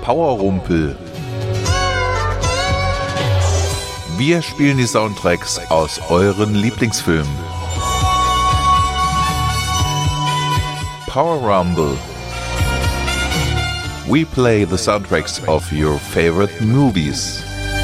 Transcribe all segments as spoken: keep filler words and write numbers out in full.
Powerrumpel. Wir spielen die Soundtracks aus euren Lieblingsfilmen. Power Rumble. We play the soundtracks of your favorite movies.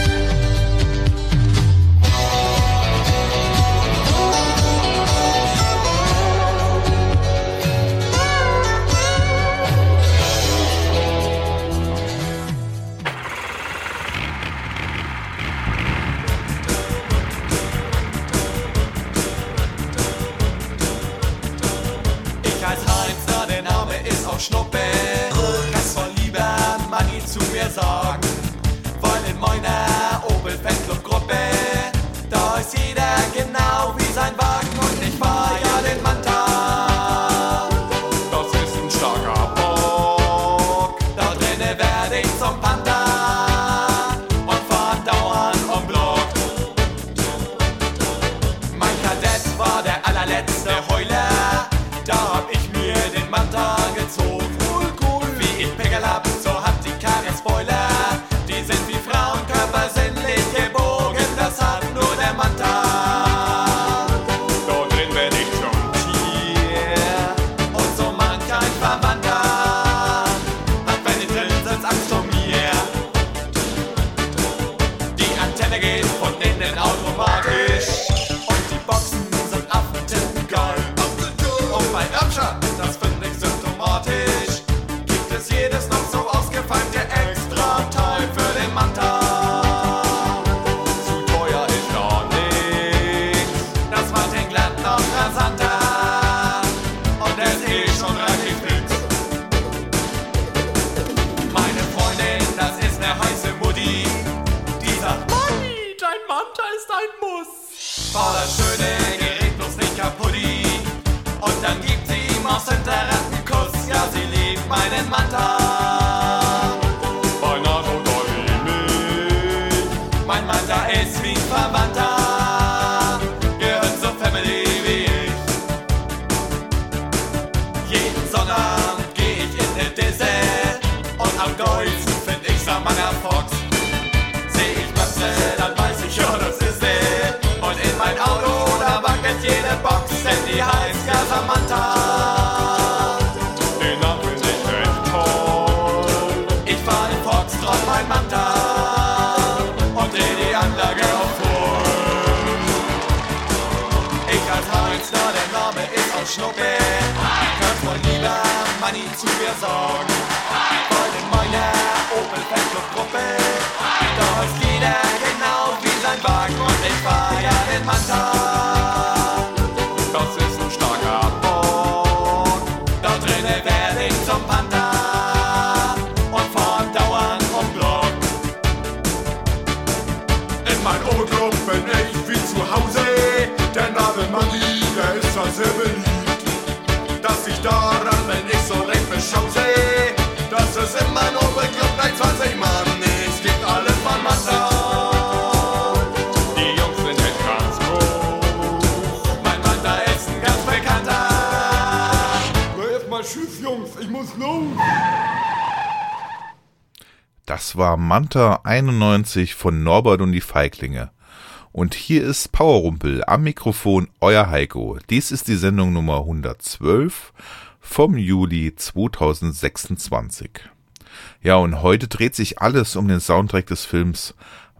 Das war Manta einundneunzig von Norbert und die Feiglinge. Und hier ist Powerrumpel, am Mikrofon euer Heiko. Dies ist die Sendung Nummer hundertzwölf vom Juli zweitausendsechsundzwanzig. Ja, und heute dreht sich alles um den Soundtrack des Films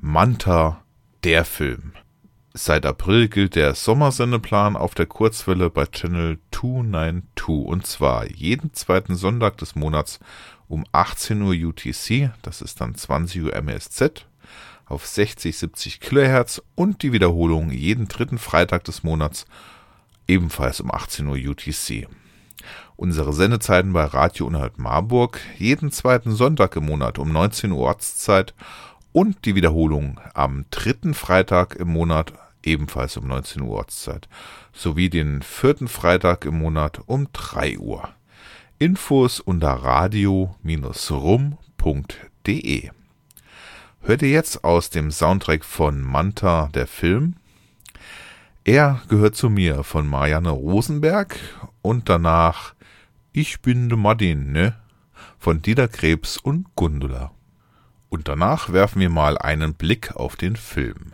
Manta, der Film. Seit April gilt der Sommersendeplan auf der Kurzwelle bei Channel zweihunderzweiundneunzig und zwar jeden zweiten Sonntag des Monats um achtzehn Uhr U T C, das ist dann zwanzig Uhr M S Z, auf sechzig, siebzig Kilohertz und die Wiederholung jeden dritten Freitag des Monats, ebenfalls um achtzehn Uhr U T C. Unsere Sendezeiten bei Radio Unhalt Marburg jeden zweiten Sonntag im Monat um neunzehn Uhr Ortszeit und die Wiederholung am dritten Freitag im Monat, ebenfalls um neunzehn Uhr Ortszeit, sowie den vierten Freitag im Monat um drei Uhr. Infos unter radio Bindestrich rum Punkt de. Hört ihr jetzt aus dem Soundtrack von Manta, der Film? Er gehört zu mir von Marianne Rosenberg und danach Ich bin de Martin, ne? von Dieter Krebs und Gundula. Und danach werfen wir mal einen Blick auf den Film.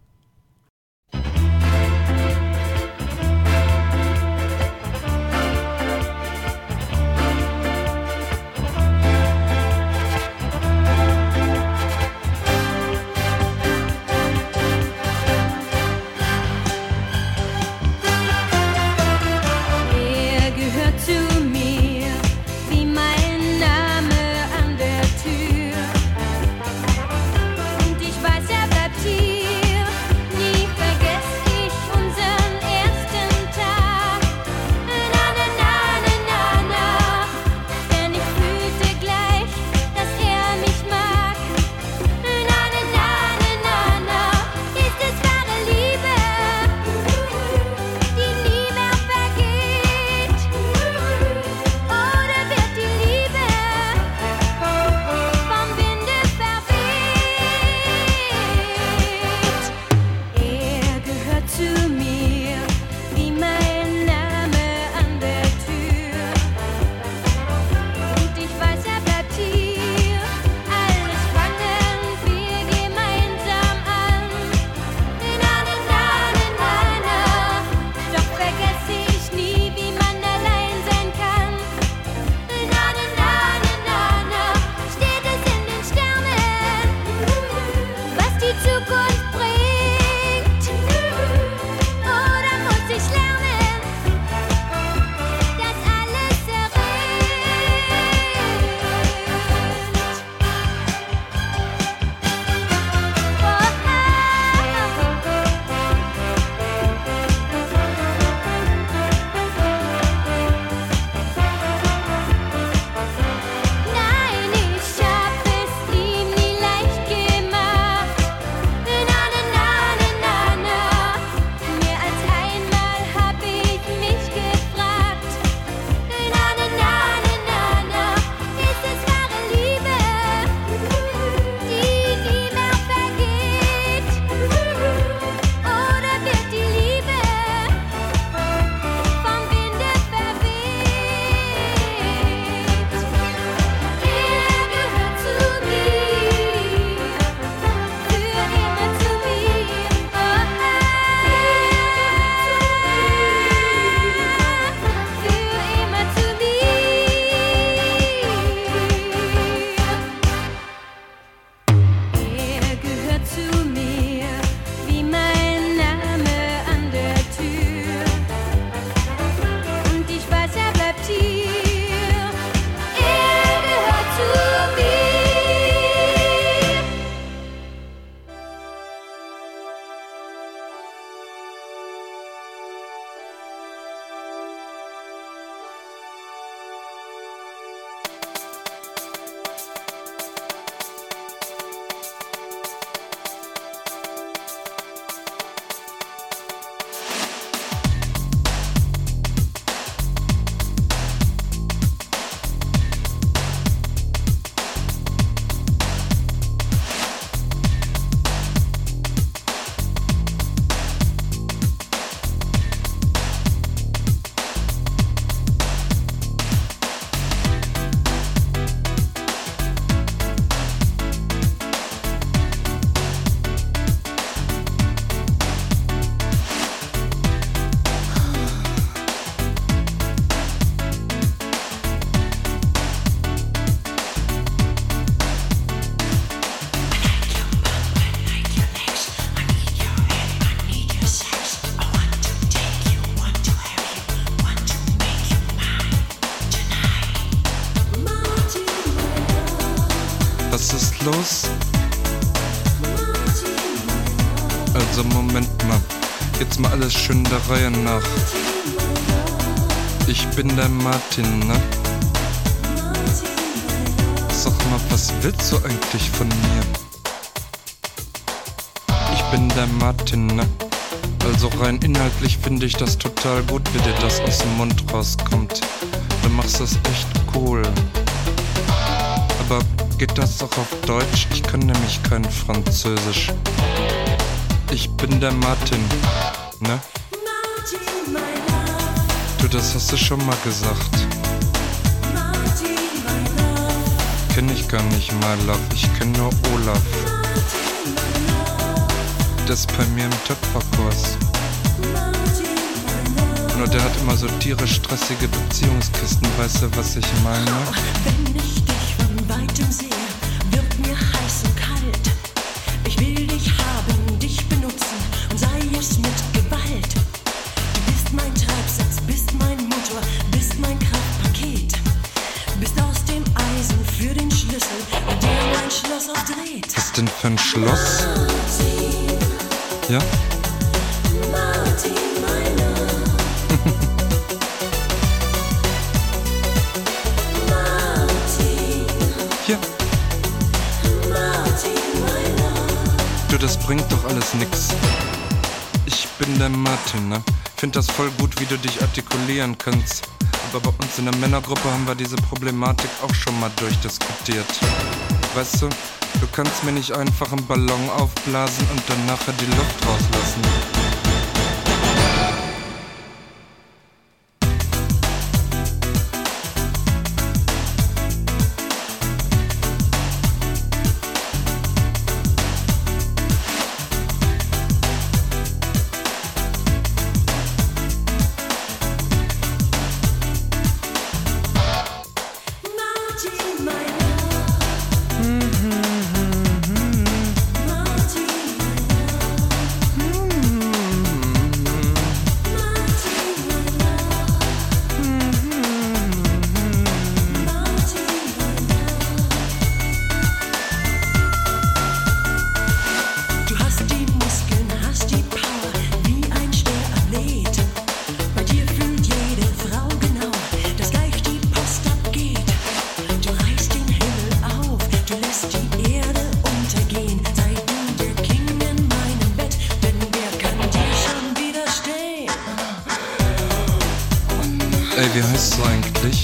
Was ist los? Also Moment mal, jetzt mal alles schön der Reihe nach. Ich bin der Martin, ne? Sag mal, was willst du eigentlich von mir? Ich bin der Martin, ne? Also rein inhaltlich finde ich das total gut, wie dir das aus dem Mund rauskommt. Du machst das echt cool. Aber geht das auch auf Deutsch? Ich kann nämlich kein Französisch. Ich bin der Martin, ne? Du, das hast du schon mal gesagt. kenne ich gar nicht, my love. Ich kenne nur Olaf. Das ist bei mir im Töpferkurs. Nur der hat immer so tierisch stressige Beziehungskisten, weißt du, was ich meine? Wenn ich dich von weitem sehe, wird mir heiß und kalt. Ich will dich haben, dich benutzen und sei es mit Gewalt. Du bist mein Treibsatz, bist mein Motor, bist mein Kraftpaket. Bist aus dem Eisen für den Schlüssel, der mein Schloss aufdreht. Was denn für ein Schloss? Martin, Ja? Martin, meiner. Martin, Hier. Martin, meiner. Du, das bringt doch alles nix. Ich bin der Martin, ne? Find das voll gut, wie du dich artikulieren kannst. Aber bei uns in der Männergruppe haben wir diese Problematik auch schon mal durchdiskutiert. Weißt du, du kannst mir nicht einfach einen Ballon aufblasen und dann nachher die Luft rauslassen. Martin, meiner. Martin, Du hast die Muskeln, hast die Power, wie ein Stehrathlet. Bei dir fühlt jede Frau genau, dass gleich die Post abgeht. Du reißt den Himmel auf, du lässt die Erde untergehen. Sei du der King in meinem Bett, denn wer kann dir schon widerstehen? Ey, wie heißt du eigentlich?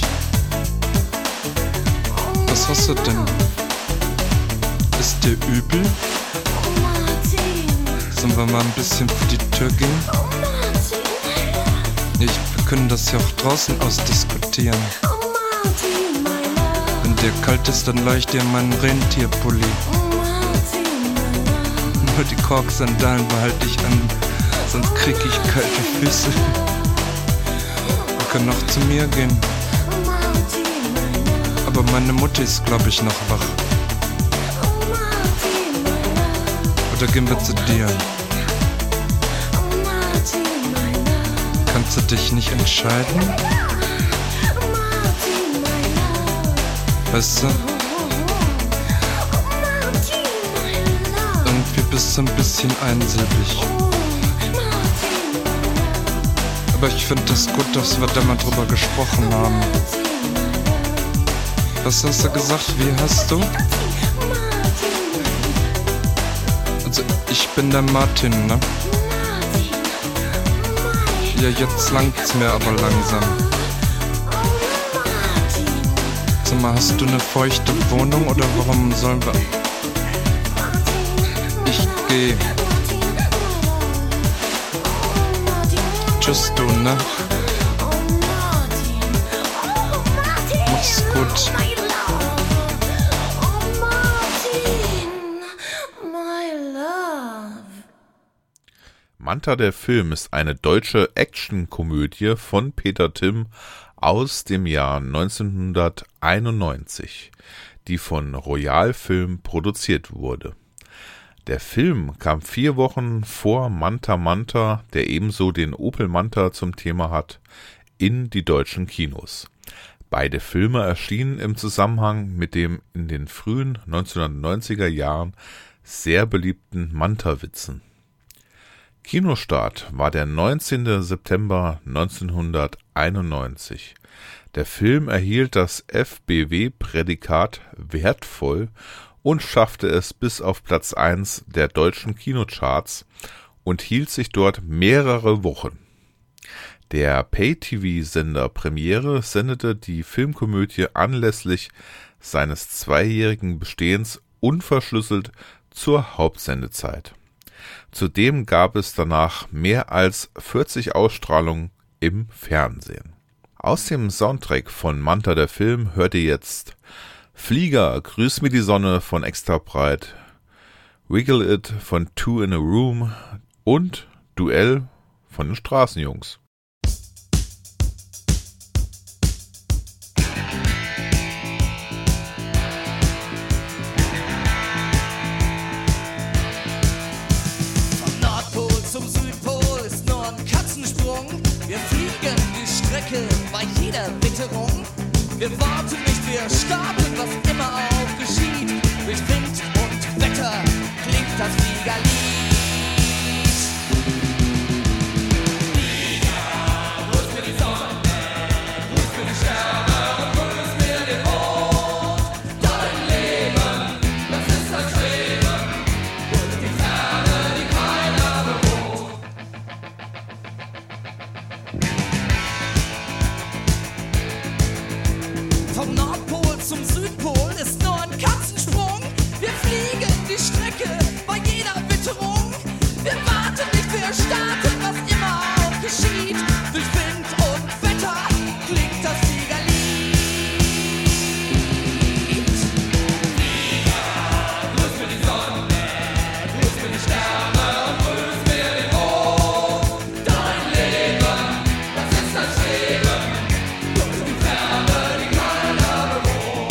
Was hast du denn? Ist dir übel? Oh Martin, Sollen wir mal ein bisschen vor die Tür gehen? oh Martin, Ich, wir können das ja auch draußen ausdiskutieren. oh Martin, meiner. Wenn dir kalt ist, dann leih ich dir meinen Rentierpulli. Oh Martin, meiner. Nur die Korksandalen behalte ich an, sonst krieg ich kalte Füße. Wir können noch zu mir gehen, Oh Martin, meiner. aber meine Mutter ist, glaube ich, noch wach. Oh Martin, meiner. Oder gehen wir zu dir? Oh Martin, meiner. Kannst du dich nicht entscheiden? Oh Martin, meiner. Weißt du, Oh Martin, meiner. irgendwie bist du ein bisschen einsilbig. Oh Martin, Aber ich finde es gut, dass wir da mal drüber gesprochen haben. Martin, meiner. Was hast du gesagt? Wie hast du? Martin, Also, ich bin der Martin, ne? Martin, meiner. Ja, jetzt langt's mir aber langsam. Oh Martin, Sag mal, hast du eine feuchte Wohnung oder warum sollen wir... Ich geh. Tschüss, du, ne? Mach's gut. Manta der Film ist eine deutsche Actionkomödie von Peter Timm aus dem Jahr neunzehnhunderteinundneunzig, die von Royal Film produziert wurde. Der Film kam vier Wochen vor Manta Manta, der ebenso den Opel Manta zum Thema hat, in die deutschen Kinos. Beide Filme erschienen im Zusammenhang mit dem in den frühen neunzehnhundertneunziger Jahren sehr beliebten Manta-Witzen. Kinostart war der neunzehnten September neunzehnhunderteinundneunzig. Der Film erhielt das F B W-Prädikat wertvoll und schaffte es bis auf Platz eins der deutschen Kinocharts und hielt sich dort mehrere Wochen. Der Pay-T V-Sender Premiere sendete die Filmkomödie anlässlich seines zweijährigen Bestehens unverschlüsselt zur Hauptsendezeit. Zudem gab es danach mehr als vierzig Ausstrahlungen im Fernsehen. Aus dem Soundtrack von Manta der Film hört ihr jetzt Flieger, Grüß mir die Sonne von Extra Breit, Wiggle It von Two in a Room und Duell von den Straßenjungs. Vom Nordpol zum Südpol ist nur ein Katzensprung. Wir fliegen die Strecke bei jeder Witterung. Wir warten nicht, wir starten, was immer auch geschieht. Durch Wind und Wetter klingt das Fliegerlied. Vom Nordpol zum Südpol ist nur ein Katzensprung. Wir fliegen die Strecke bei jeder Witterung. Wir warten nicht, wir starten, was immer auch geschieht. Durch Wind und Wetter klingt das Fliegerlied. Flieger, grüß mir die Sonne, grüß mir die Sterne und grüß mir den Mond. Dein Leben, das ist das Schweben. Grüß die Ferne, die keiner bewohnt.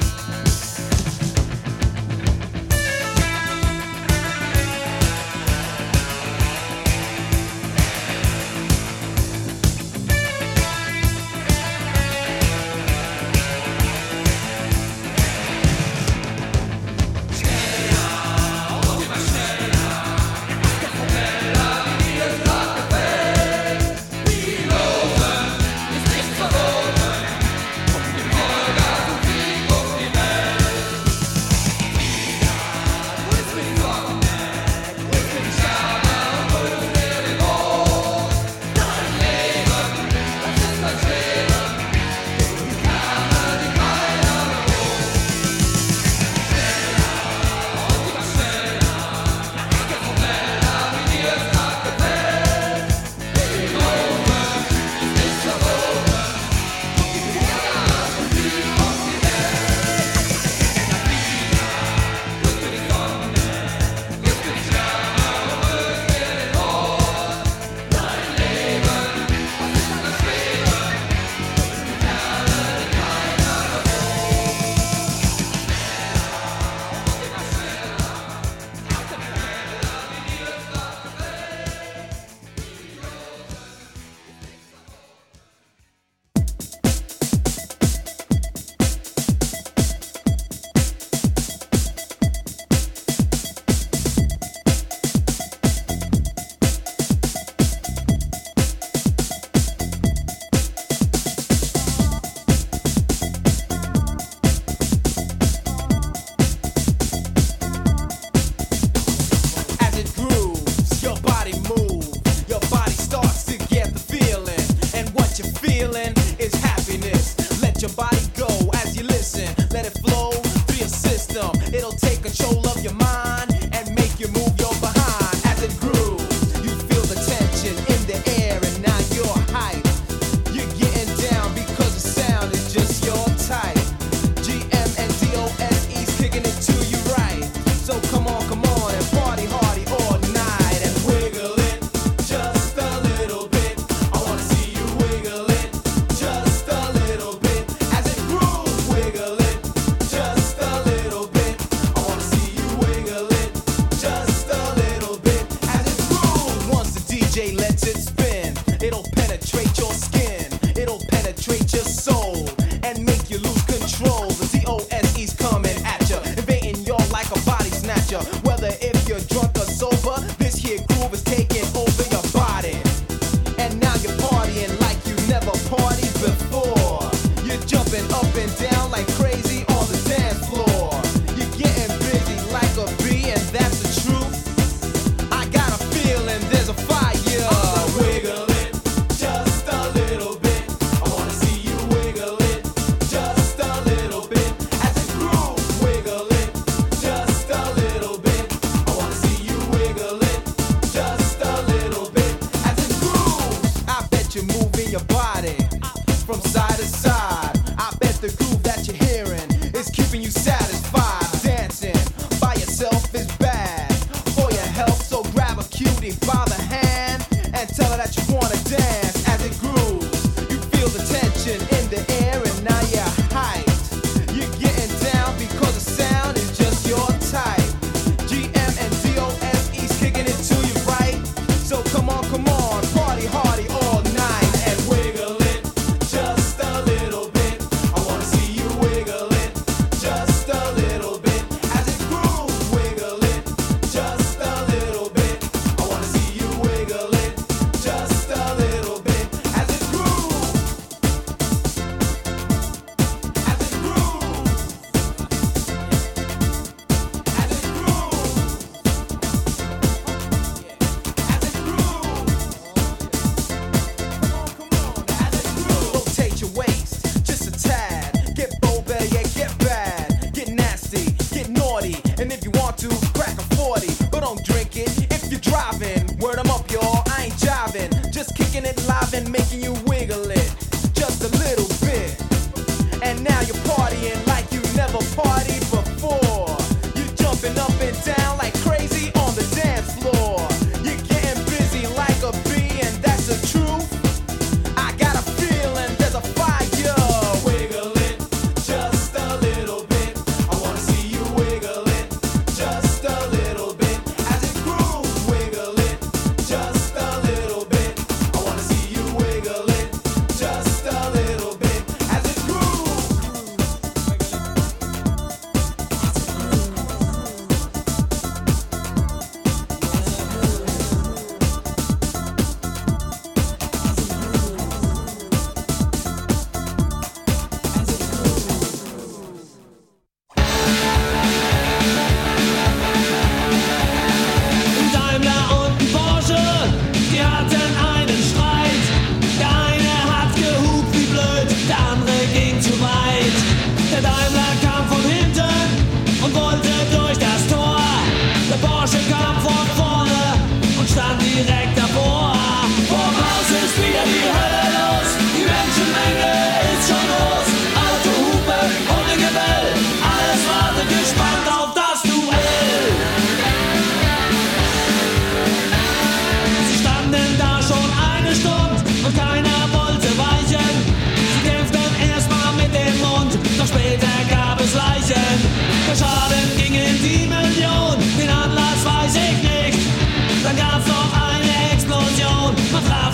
As it grooves, your body moves, your body starts to get the feeling, and what you're feeling is happiness. Let your body go as you listen, let it flow through your system. It'll take control of your mind and make you move your behind. As it grooves, you feel the tension in the air, and now you're hype. You're getting down because the sound is just your type. G M and D O S E's kicking it to you right. So come on, come on and party hardy all night and wiggle it just a little bit. I wanna see you wiggle it just a little bit. As it grooves, wiggle it just a little bit. I wanna see you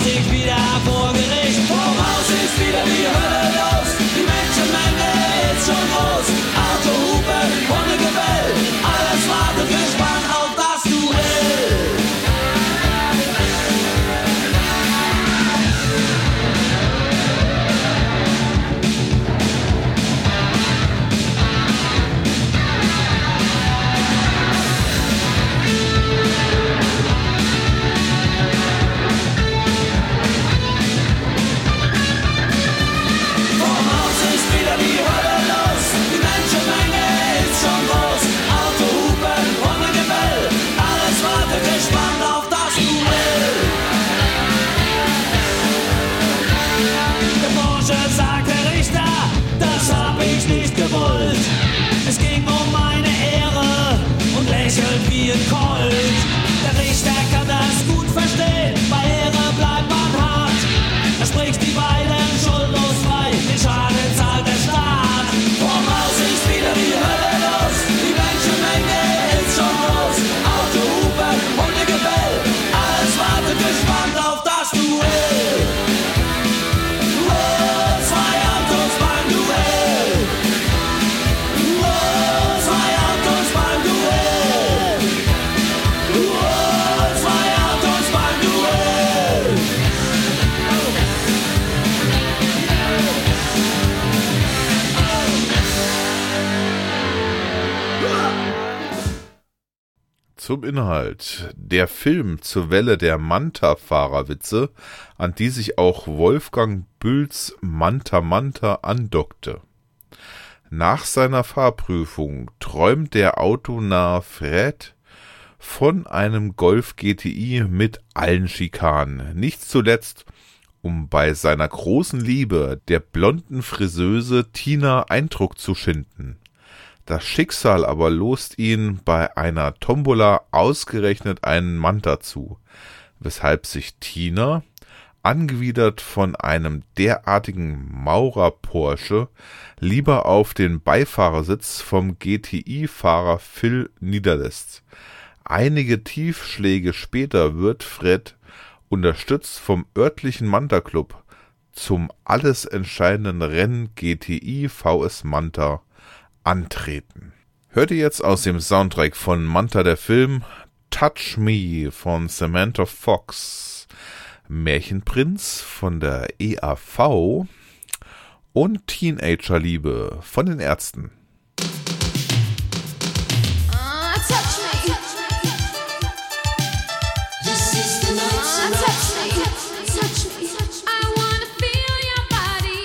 liegt wieder vor Gericht. Vorm Haus ist wieder die Hölle los. Die Menschenmenge ist schon groß. Autohupe, Hundegebell, alles wartet gespannt auf das Duell. Es ging um meine Ehre und lächelt wie ein Colt. Der Richter kann das gut verstehen, bei Ehre bleibt man hart. Er spricht die beiden schuldlos frei, den Schaden zahlt der Staat. Vorm Haus ist wieder die Hölle los, die Menschenmenge ist schon groß. Autohupe, Hundegebell, alles wartet gespannt auf das Duell. Oh, zwei Autos beim Duell. Zum Inhalt. Der Film zur Welle der Manta-Fahrerwitze, an die sich auch Wolfgang Bülls Manta Manta andockte. Nach seiner Fahrprüfung träumt der autonahe Fred von einem Golf G T I mit allen Schikanen. Nicht zuletzt, um bei seiner großen Liebe, der blonden Friseuse Tina, Eindruck zu schinden. Das Schicksal aber lost ihn bei einer Tombola ausgerechnet einen Manta zu, weshalb sich Tina, angewidert von einem derartigen Maurer-Porsche, lieber auf den Beifahrersitz vom G T I-Fahrer Phil niederlässt. Einige Tiefschläge später wird Fred, unterstützt vom örtlichen Manta-Club, zum alles entscheidenden Rennen G T I V S Manta antreten. Hört ihr jetzt aus dem Soundtrack von Manta der Film Touch Me von Samantha Fox, Märchenprinz von der E A V und Teenagerliebe von den Ärzten. Ah, touch me. This is the night Ah, tonight. touch me. Touch me. I wanna feel your body.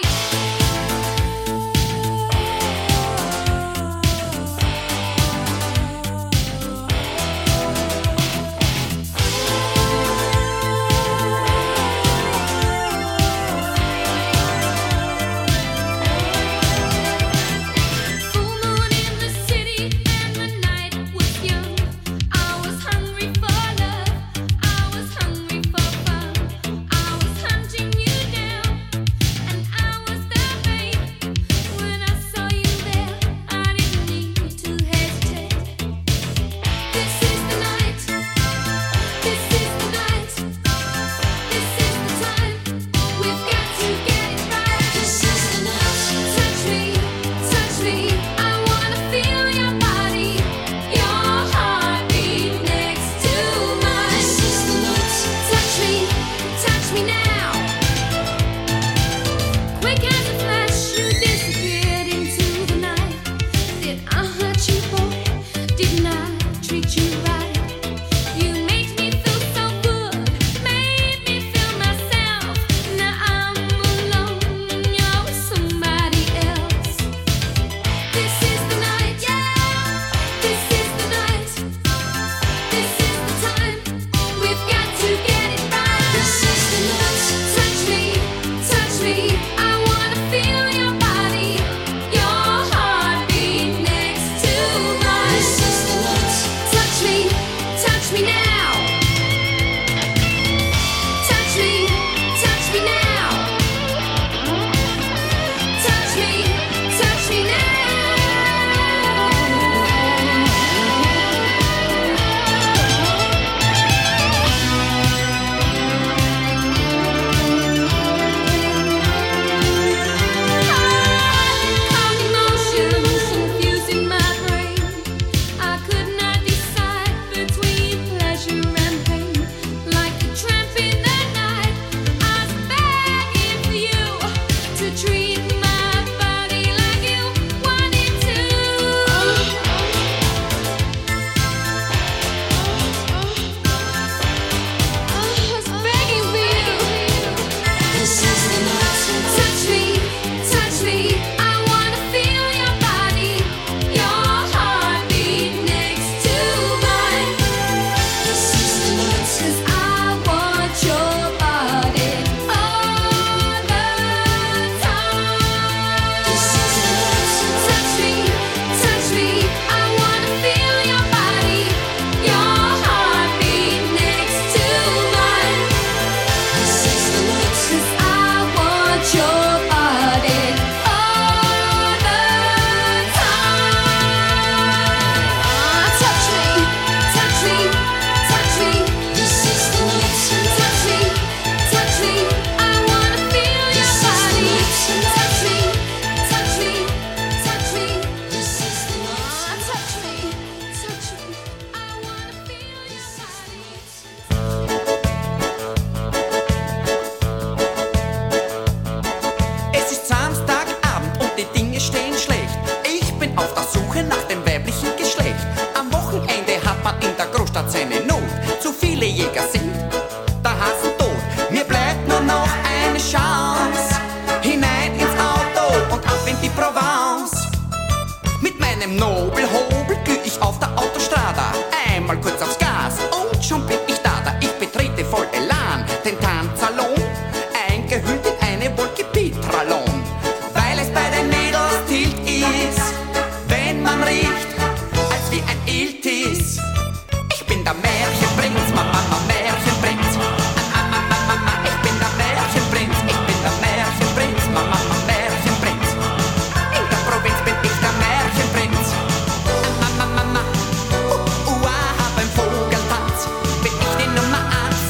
der Suche nach dem weiblichen Geschlecht. Am Wochenende hat man in der Großstadt seine Not. Zu viele Jäger sind der Hasen tot. Mir bleibt nur noch eine Chance. Hinein ins Auto und ab in die Provence. Mit meinem Nobelhobel glüh ich auf der Autostrada. Einmal kurz aufs Gas und schon bin ich da. Da ich betrete voll Elan den Tanzsalon, eingehüllt in eine Wolke Petralon. Weil es bei den Mädels tilt ist, wenn man riecht, als wie ein Iltis. Ich bin der Märchenprinz, Mama, Mama, Märchenprinz. Ah, Mama, Mama, ich bin der Märchenprinz. Ich bin der Märchenprinz, Mama, Mama, Märchenprinz. In der Provinz bin ich der Märchenprinz. Ah, Mama, Mama, uh, uh, ah, beim Vogeltanz bin ich die Nummer eins.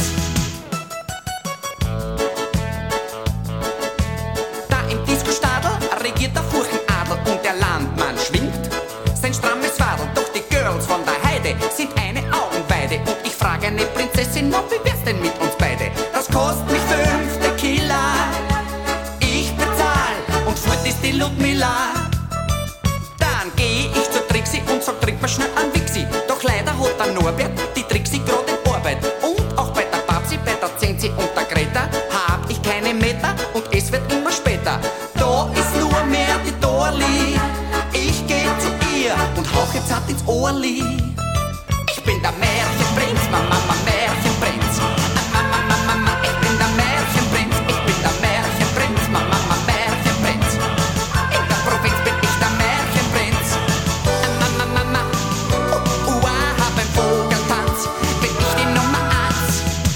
Da im Disco-Stadel regiert der Furchenadel und der Landmann schwingt sein strammes Wadel. Doch die Girls von der Heide sind eine Augenweide. Und ich frage eine Prinzessin, ob wie wär's denn mit uns beide? Das kostet mich fünf Tequila. Ich bezahl und fort ist die Ludmilla. Dann geh ich zur Trixi und sag, trink mal schnell an Wixi. Doch leider hat der Norbert die Trixi grad in Arbeit. Und auch bei der Babsi, bei der Zenzi und der Greta hab ich keine Meter und es wird immer später. Da ist nur mehr die Dorli. Ich geh zu ihr und hauch jetzt hart ins Ohrli. Ich bin der Märchenprinz, Mama, Mama, Märchenprinz. Ah, Mama, Mama, Mama, ich bin der Märchenprinz. Ich bin der Märchenprinz, Mama, Mama, Märchenprinz. In der Provinz bin ich der Märchenprinz. Ah, Mama, Mama, uh, uh, ah, beim Vogeltanz bin ich die Nummer eins.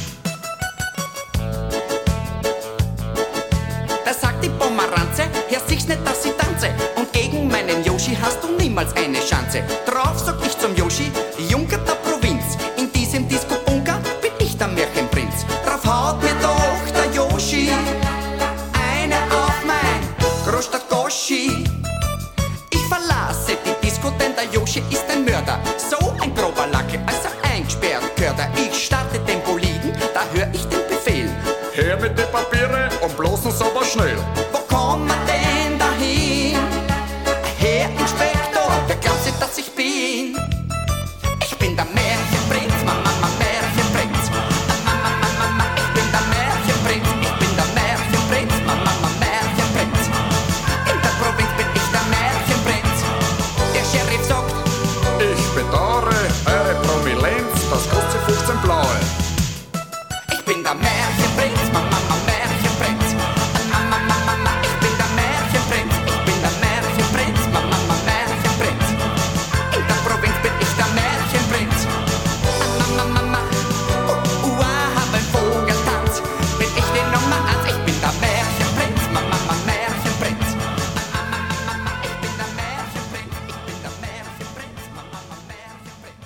Da sagt die Pomeranze, Herr, sieh's nicht, dass ich tanze. Und gegen meinen Yoshi hast du niemals eine Chance. Drauf sag ich zum Yoshi, Junker der Provinz. In diesem Disco-Bunker bin ich der Märchenprinz. Drauf haut mir doch der Yoshi eine auf mein Großstadt-Goschi. Ich verlasse die Disco, denn der Yoshi ist ein Mörder. So ein grober Lacke, als er eingesperrt gehört er. Ich starte den Boliden, da hör ich den Befehl. Her mit den Papiere und bloßen's aber schnell. Wo kommen wir denn dahin? Herr Inspektor, wer glaubt sich, dass ich bin? Ich bin der Märchenprinz, Mama, Mama, Märchenprinz. Mama, Mama, Mama, ich bin der Märchenprinz. Ich bin der Märchenprinz, Mama, Mama, Märchenprinz. In der Provinz bin ich der Märchenprinz. Der Sheriff sagt, Ich bedauere eure Prominenz, das kostet fünfzehn Blaue. ich bin der Märchenprinz, Mama, Mama, Märchenprinz. Mama, Mama, Mama, ich bin der Märchenprinz. Ich bin der Märchenprinz, Mama, Mama, Märchenprinz. In der Provinz bin ich der Märchenprinz. Mama, Mama, uh, uh, ah, beim Vogeltanz bin ich die Nummer eins. Ich bin der Märchenprinz, Mama, Mama, Märchenprinz. Mama, Mama, ich bin der Märchenprinz. Ich bin der Märchenprinz, Mama, Mama, Märchenprinz.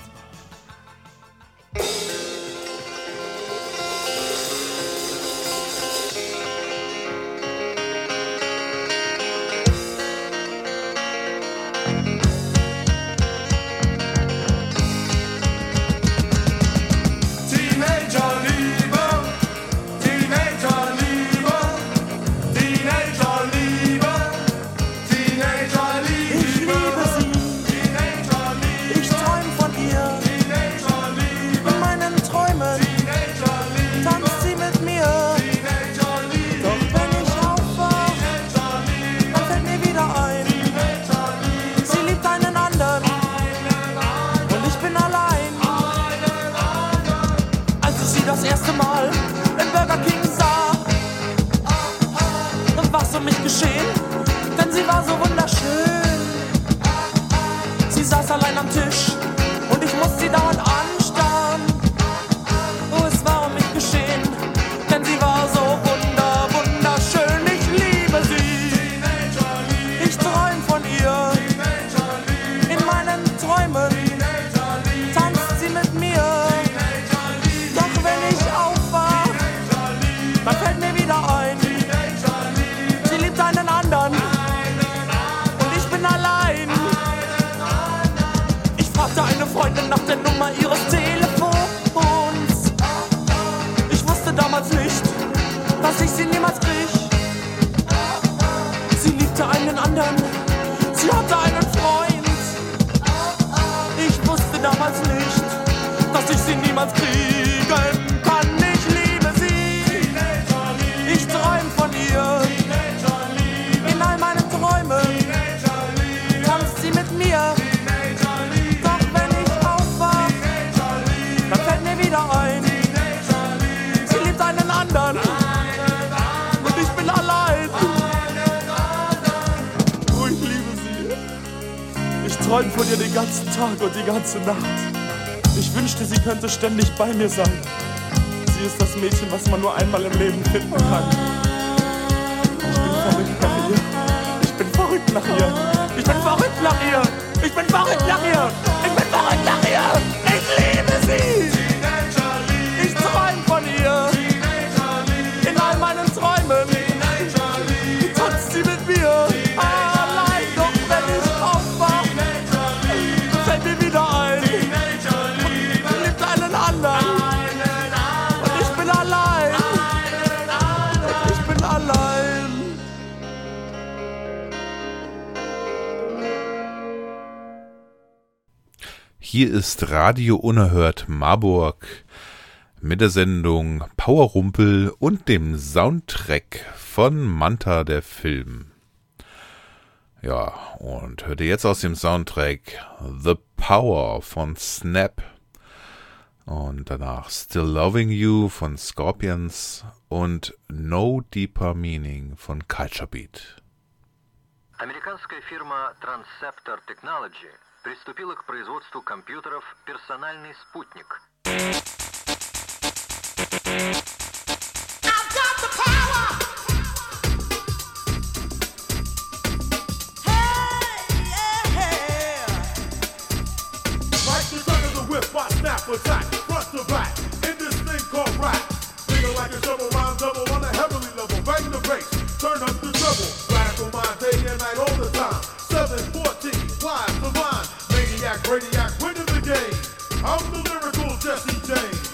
Teenager-Liebe, Teenager-Liebe, Teenager-Liebe, Teenager-Liebe. Ich liebe sie, Teenager-Liebe, ich träum von ihr. Teenager-Liebe, In meinen Träumen Teenager-Liebe, tanzt sie mit mir. Teenager-Liebe, Doch wenn ich aufwach, Teenager-Liebe, dann fällt mir wieder ein, Teenager-Liebe, sie liebt einen anderen und ich bin allein. Als ich sie das erste Mal im Burger King sah, war's um mich geschehen, denn sie war so wunderschön. Sie saß allein am Tisch und ich musste sie dauernd anstarren. Oh, es war um mich geschehen, denn sie war so wunder, wunderschön. Ich liebe sie, ich träum von ihr. In meinen Träumen tanzt sie mit mir. Doch wenn ich aufwach, dann fällt mir wieder ein, sie liebt einen anderen und ich bin allein. Ich fragte eine Freundin nach der Nummer ihres Telefons. Ich wusste damals nicht, dass ich sie niemals krieg. Sie liebte einen anderen, sie hatte einen Freund. damals nicht, dass ich sie niemals kriegen kann. Ich liebe sie, ich träum von ihr. In all meinen Träumen tanzt sie mit mir. Doch wenn ich aufwach, dann fällt mir wieder ein, sie liebt einen anderen und ich bin allein. Oh, ich liebe sie. Ich träume von ihr den ganzen Tag und die ganze Nacht. Ich wünschte, sie könnte ständig bei mir sein. Sie ist das Mädchen, was man nur einmal im Leben finden kann. Ich bin verrückt nach ihr. Ich bin verrückt nach ihr. Ich bin verrückt nach ihr. Ich bin verrückt nach ihr. Ich liebe sie. Ich träume von ihr. In all meinen Träumen tanzt sie mit mir. Allein, doch wenn ich aufwach, fällt mir wieder ein, sie liebt einen anderen. Und ich bin allein. Und ich bin allein. Hier ist Radio Unerhört Marburg mit der Sendung Powerrumpel und dem Soundtrack von Manta, der Film. Ja, und hört ihr jetzt aus dem Soundtrack The Power von Snap und danach Still Loving You von Scorpions und No Deeper Meaning von Culture Beat. Американская фирма Transceptor Technology приступила к производству компьютеров «Персональный спутник». Attack, front to back, in this thing called rap. Feeling like a shovel, rhyme double on a heavenly level. Bang the bass, turn up the treble. Radical mind day and night all the time. seven fourteen, wise, divine. Maniac, radiac, winning the game. I'm the lyrical Jesse James.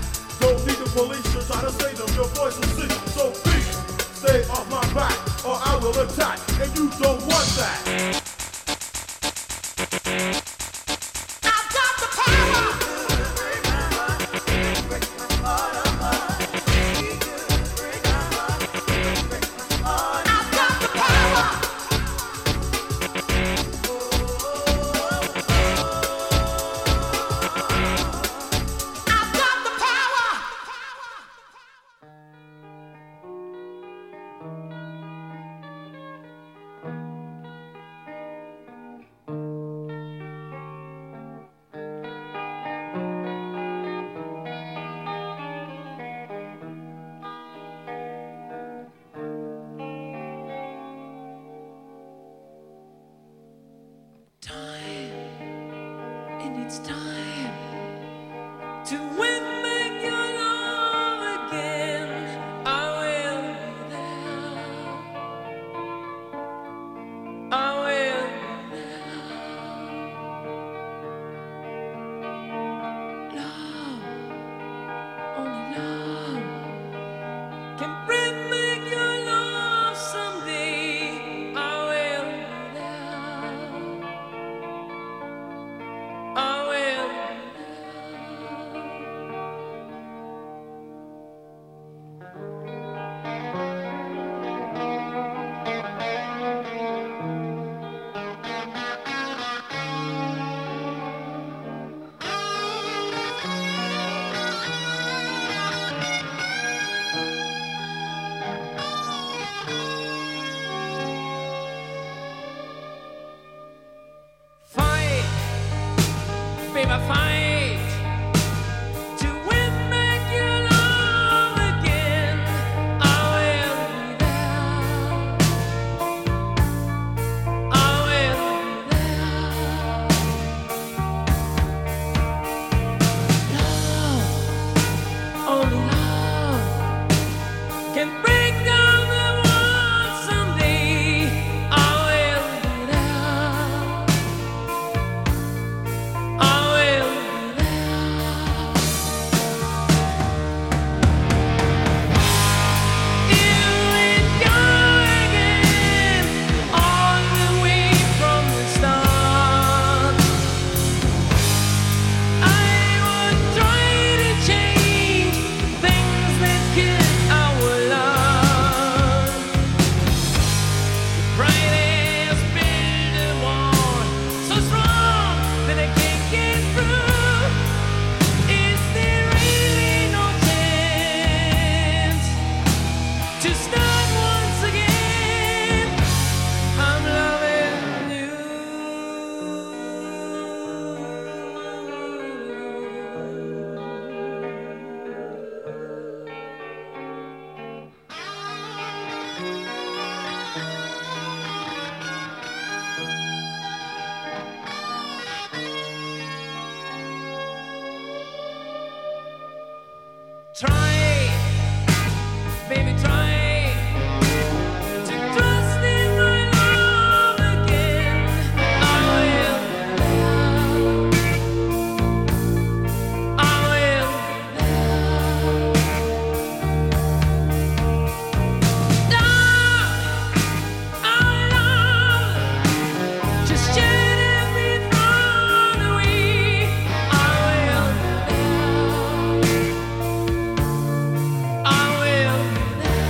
Police should try to save them, your voice will sing. So please, stay off my back, or I will attack, and you don't want that. I've got the power. I've got the power. I've got the power. Time, and it's time to win back your love again. I will be there. I will be there. Love, only love can bring back your love someday. I will be there. I will. Fight, baby, fight to win back your love again. I will be there. I will be there. Love, only love can break down the walls someday. I will be there. I will be there. Here we go again, all the way from the start. I would try to change things that kill our love. The brightest build a wall so strong that I can't get through. Is there really no chance to start once again? I'm loving you. Try, baby, try to trust in my love again. I will be there. I will be there. Love, our love, just shed every thought away. I will be there. I will be there.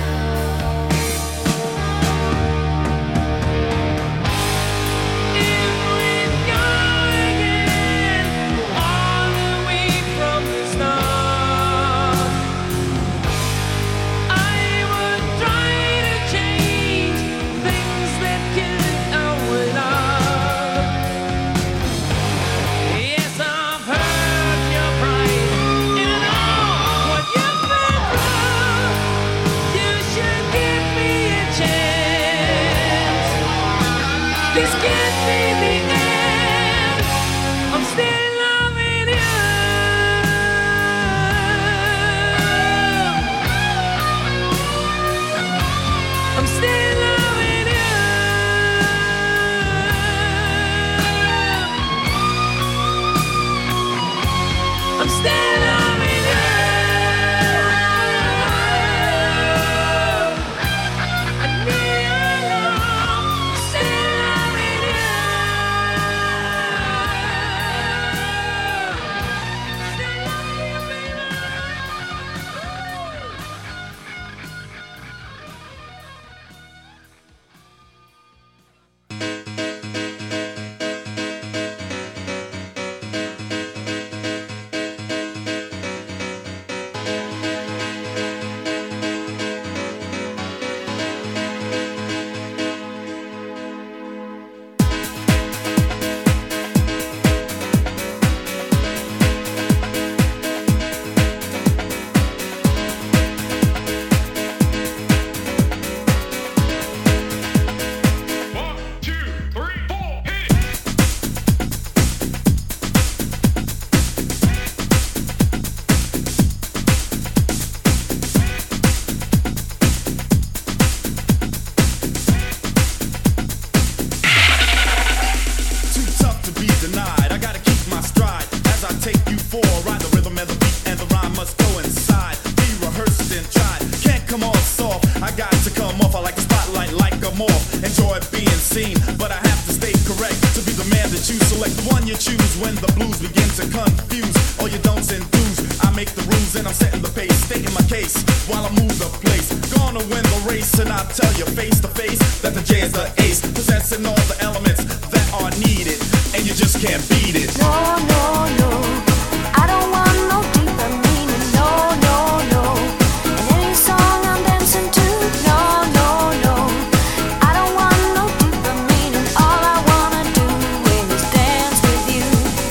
off, enjoy being seen, but I have to stay correct to be the man that you select. The one you choose when the blues begin to confuse all your don'ts and do's. I make the rules and I'm setting the pace, stating my case while I move the place. Gonna win the race and I tell you face to face that the J is the ace, possessing all the elements that are needed, and you just can't beat it. No, no, no, I don't want no deeper meaning. No, no, no, in any song I'm dancing to. No, no, no, I don't want no deeper meaning. All I wanna do is dance with you.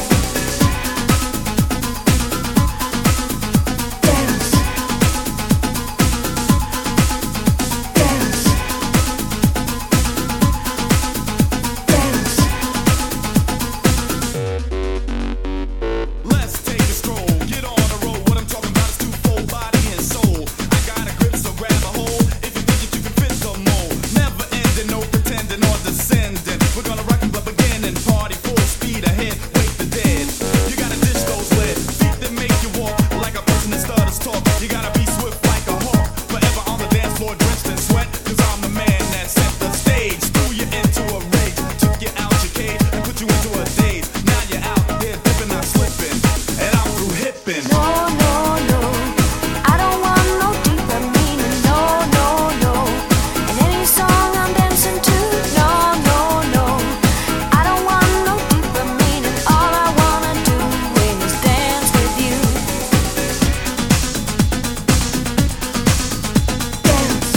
Dance. Dance. Dance. Let's take a stroll, get on the road. What I'm talking about is twofold, body and soul. I got a grip, so grab a hold. If you think that you can fit the mold, never ending, no pretending or descending. We're gonna rock and bump again and party full speed ahead. Wake the dead. You gotta ditch those lead feet that make you walk like a person that stutters talk. You gotta be swift like a hawk, forever on the dance floor, drenched in sweat. Cause I'm the man that set the stage, threw you into a rage, took you out your cage and put you into a daze. Now you're out here dipping, not slipping, and I'm through hipping. No, no, no, I don't want no deeper meaning. No, no, no, in any song I'm dancing to. No, no, no, I don't want no deeper meaning. All I wanna do is dance with you. Dance.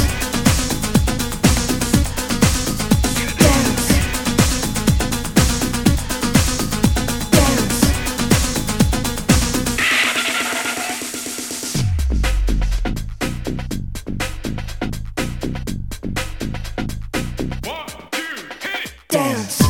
Dance. Dance. Dance.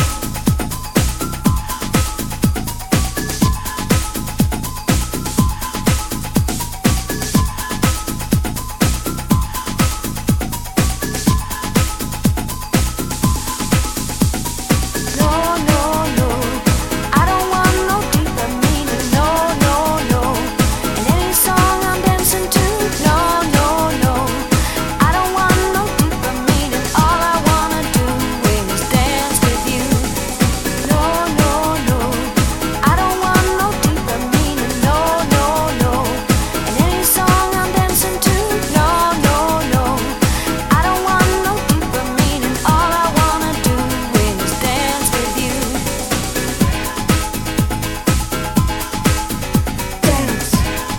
No, no, no, I don't want no deeper meaning. No, no, no, in any song I'm dancing to. No, no, no, I don't want no deeper meaning. All I wanna do is dance with you. No, no, no, I don't want no deeper meaning. No, no, no, in any song I'm dancing to. No, no, no, I don't want no deeper meaning. All I wanna do is dance with you. Dance.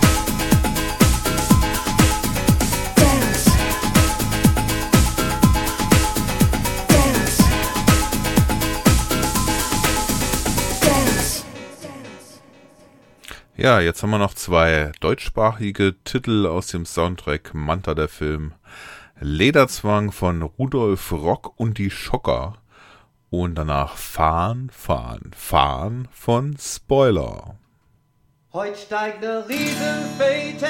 Dance. Dance. Dance. Ja, jetzt haben wir noch zwei deutschsprachige Titel aus dem Soundtrack Manta der Film. Lederzwang von Rudolf Rock und die Schocker und danach Fahren, Fahren, Fahren von Spoiler. Heut steigt ne Riesenfete,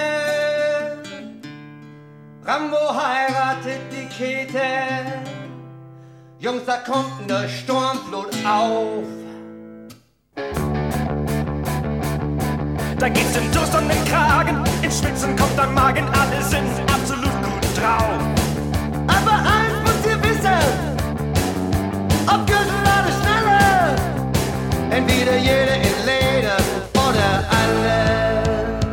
Rambo heiratet die Käthe. Jungs, da kommt ne Sturmflut auf. Da geht's in Durst und den Kragen, in Schwitzen kommt der Magen, alle sind absolut gut drauf. Aber eins müsst ihr wissen, ob Gürtel oder Schnalle, entweder jeder in Leder oder alle.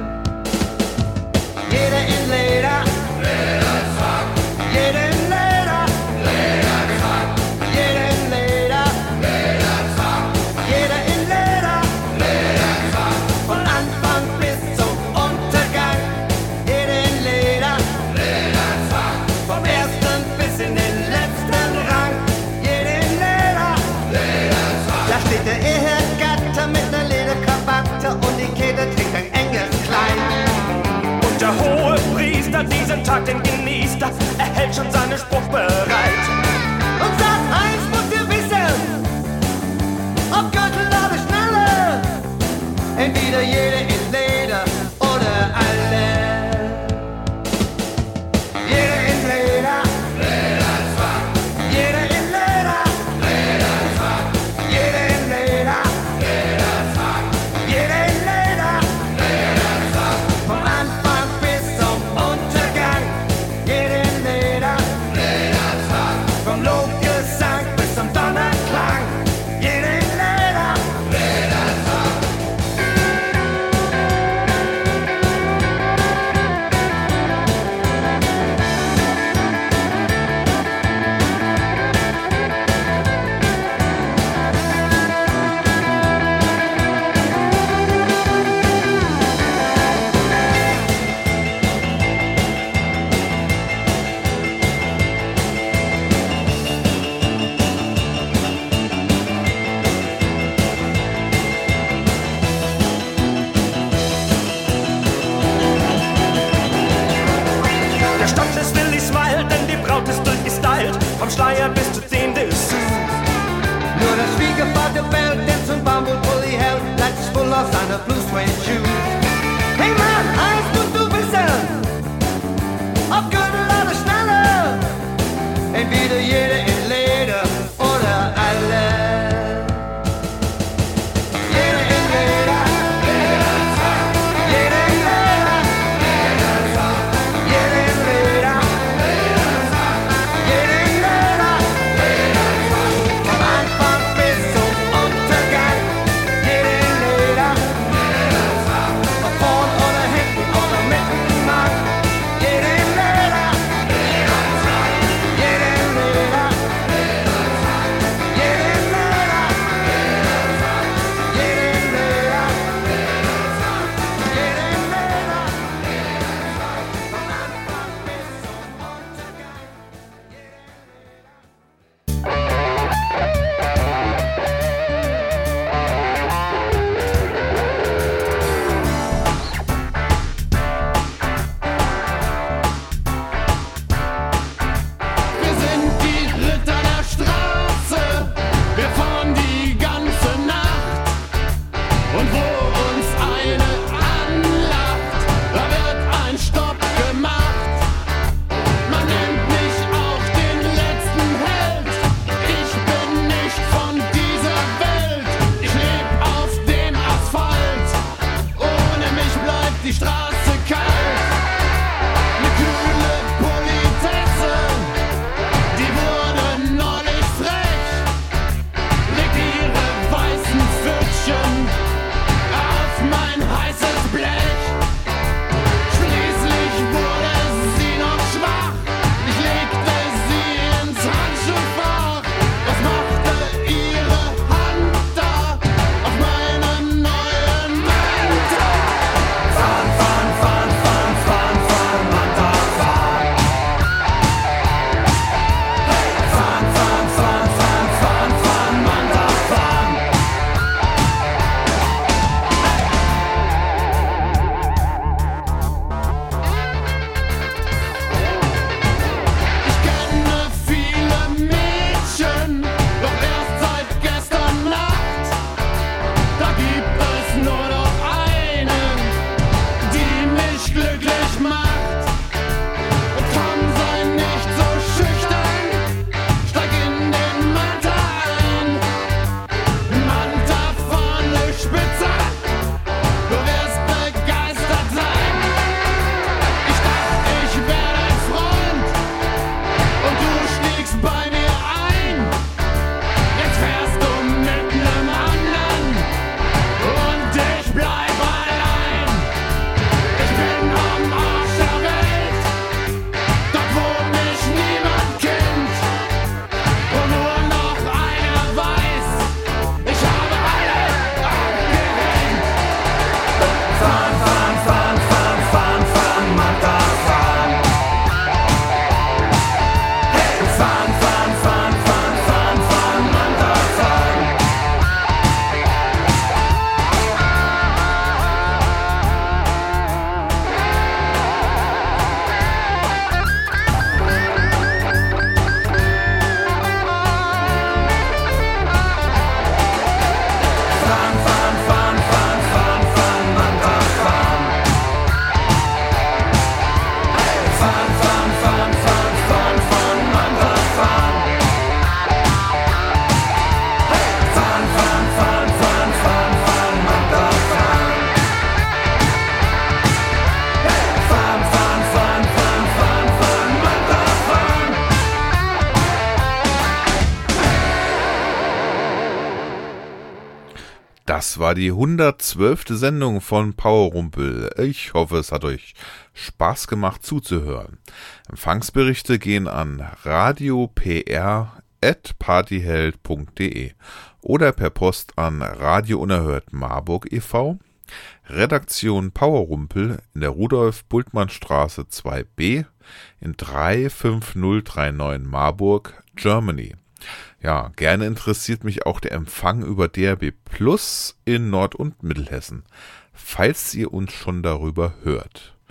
Jeder in Leder, Lederzwang. Jeder in Leder, Lederzwang. Jeder in Leder, Lederzwang. Jeder in Leder, Lederzwang. Von Anfang bis zum Untergang. Jeder in Leder, Lederzwang. Vom ersten bis in den letzten Rang. Jeder in Leder, Lederzwang. Da steht der Ehegatte mit ner Lederkrawatte und die Käthe trinkt ein enges Kleid. Und der hohe Priester diesen Tag, den genießt er, er hält schon seinen Spruch bereit. Und sagt, eins müsst ihr wissen, ob Gürtel oder Schnalle, entweder jeder in Leder oder alle. Jeder in Leder, Lederzwang. Jeder in Leder, Lederzwang. Jeder in Leder, Lederzwang. Jeder in Leder, Lederzwang. Vom Anfang bis zum Untergang. Jeder in Leder, Lederzwang. vom Schleier bis zu zehn Dessous. Nur der Schwiegervater bellt, der zum Bambulpulli hält, bleibt voll aus seiner Blue Suede Shoes. Hey Mann, eins musst du wissen, ob Gürtel oder schneller, entweder jeder in Leder oder alle. Jeder in Leder, jeder in Leder, jeder in Leder, jeder in Leder, vom Anfang bis zum Untergang, jeder in Leder, ob vorn oder hinten oder mittenmann, jeder in Leder, jeder in Leder, jeder in Leder, jeder in Leder, jeder in Leder, vom Anfang bis zum Untergang. Wir sind die Ritter der Straße, wir fahren die ganze Nacht. Und wo uns eine anlacht, da wird ein Stopp gemacht. Man nennt mich auch den letzten Held, ich bin nicht von dieser Welt. Ich leb auf dem Asphalt, ohne mich bleibt die Straße kalt. Eine kühle Politesse, die wurde neulich frech, legt ihre weißen Pfötchen auf mein heißes Blech. Schließlich wurde sie noch schwach, ich legte sie ins Handschuhfach. Was machte ihre Hand da auf meinen neuen Manta? Fahren, fahren, fahren, fahren, fahren, fahren, Manta, fahren. Fahren, fahren, fahren, fahren, fahren, fahren, Manta, fahren. Ich kenne viele Mädchen, doch erst seit gestern Nacht. Da gibt es nur noch eine, die mich glücklich macht. Und komm, sei nicht so schüchtern, steig in den Manta ein. Manta vorne spitze, du wirst begeistert sein. Ich dachte, ich wär dein Freund und du stiegst bei mir ein. Jetzt fährst du mit nem anderen und ich bleib allein. Ich bin am Arsch der Welt, dort wo mich niemand kennt. Und nur noch einer weiß, ich habe alle abgehängt. Fahren, fahren, fahren, fahren, fahren, fahren, Manta, fahren. Fahren, fahren, fahren, fahren, fahren, fahren, Manta, fahren. Fahren, fahren, fahren, fahren, fahren, fahren, Manta, fahren. Fahren, fahren, fahren, fahren, fahren, fahren, Manta, fahren. Fahren, fahren, fahren, fahren, fahren, fahren, Manta, fahren. Fahren, fahren, fahren, fahren, fahren, fahren, Manta, fahren. Das war die hundertzwölfte Sendung von Powerrumpel. Ich hoffe, es hat euch Spaß gemacht zuzuhören. Empfangsberichte gehen an radiopr at partyheld punkt de oder per Post an Radio Unerhört Marburg e V, Redaktion Powerrumpel in der Rudolf-Bultmann-Straße zwei b in drei fünf null drei neun Marburg, Germany. Ja, gerne interessiert mich auch der Empfang über D R B Plus in Nord- und Mittelhessen, falls ihr uns schon darüber hört.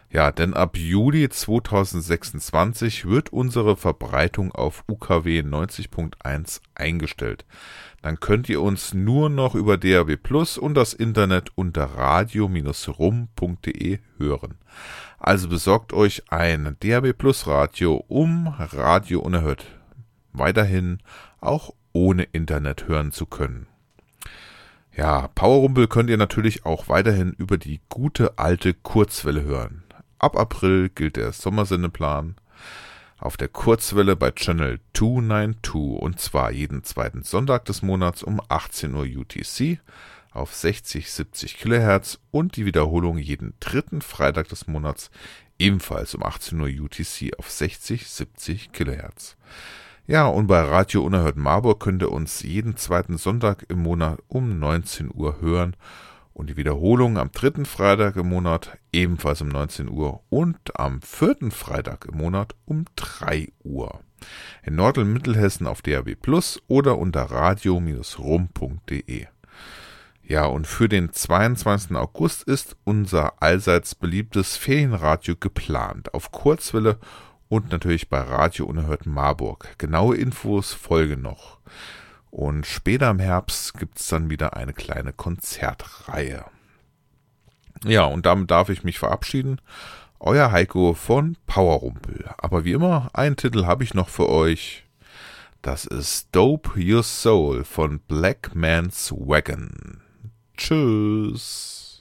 Ja, denn ab Juli zweitausendsechsundzwanzig wird unsere Verbreitung auf U K W neunzig Punkt eins eingestellt. Dann könnt ihr uns nur noch über D A B Plus und das Internet unter radio Bindestrich rum Punkt de hören. Also besorgt euch ein D A B Plus Radio, um Radio unerhört weiterhin auch ohne Internet hören zu können. Ja, Powerrumpel könnt ihr natürlich auch weiterhin über die gute alte Kurzwelle hören. Ab April gilt der Sommersendeplan auf der Kurzwelle bei Channel zweihunderzweiundneunzig und zwar jeden zweiten Sonntag des Monats um achtzehn Uhr U T C auf sechzig siebzig Kilohertz und die Wiederholung jeden dritten Freitag des Monats ebenfalls um achtzehn Uhr U T C auf sechzig siebzig Kilohertz. Ja, und bei Radio Unerhört Marburg könnt ihr uns jeden zweiten Sonntag im Monat um neunzehn Uhr hören und die Wiederholung am dritten Freitag im Monat ebenfalls um neunzehn Uhr und am vierten Freitag im Monat um drei Uhr. In Nord- und Mittelhessen auf D A B Plus oder unter radio Bindestrich rum Punkt de. Ja, und für den zweiundzwanzigsten August ist unser allseits beliebtes Ferienradio geplant auf Kurzwelle und natürlich bei Radio Unerhört Marburg. Genaue Infos folgen noch. Und später im Herbst gibt es dann wieder eine kleine Konzertreihe. Ja, und damit darf ich mich verabschieden. Euer Heiko von Powerrumpel. Aber wie immer, einen Titel habe ich noch für euch. Das ist Dope Your Soul von Black Man's Wagon. Tschüss.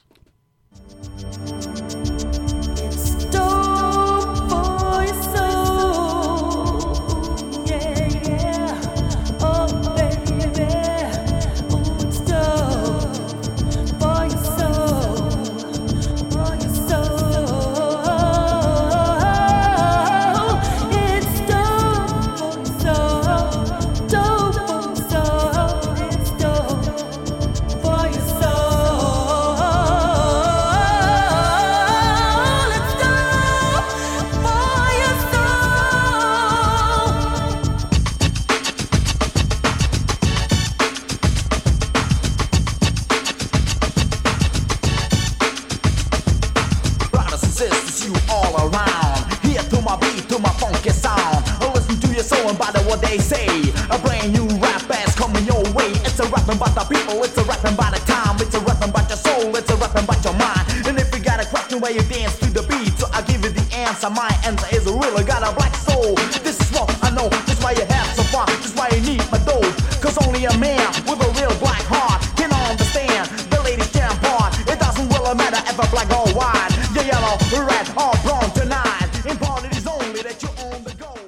They say a brand new rap ass coming your way. It's a rapping about the people, it's a rapping about the time, it's a rapping about your soul, it's a rapping about your mind. And if you got a question where you dance to the beat, so I'll give you the answer. My answer is really got a black soul. This is what I know, this is why you have so far, this is why you need my dope. Cause only a man with a real black heart can understand the ladies jam part. It doesn't really matter if a black or white, you're yellow, red or brown tonight. Important is only that you're on the go.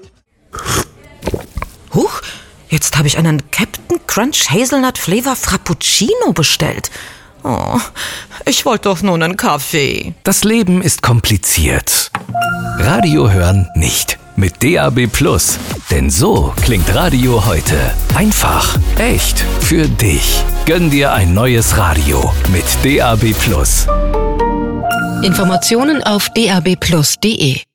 Huch, jetzt habe ich einen Captain Crunch Hazelnut Flavor Frappuccino bestellt. Oh, ich wollte doch nur einen Kaffee. Das Leben ist kompliziert. Radio hören nicht. Mit D A B Plus. Denn so klingt Radio heute. Einfach, echt, für dich. Gönn dir ein neues Radio mit D A B Plus. Informationen auf d a b plus punkt de.